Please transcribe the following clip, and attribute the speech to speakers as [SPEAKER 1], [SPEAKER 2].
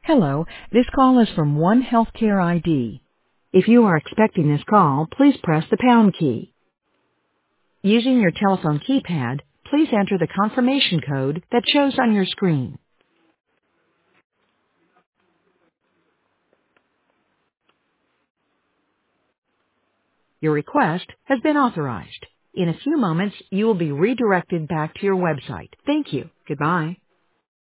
[SPEAKER 1] Hello, this call is from One Healthcare ID. If you are expecting this call, please press the pound key. Using your telephone keypad, please enter the confirmation code that shows on your screen. Your request has been authorized. In a few moments, you will be redirected back to your website. Thank you. Goodbye.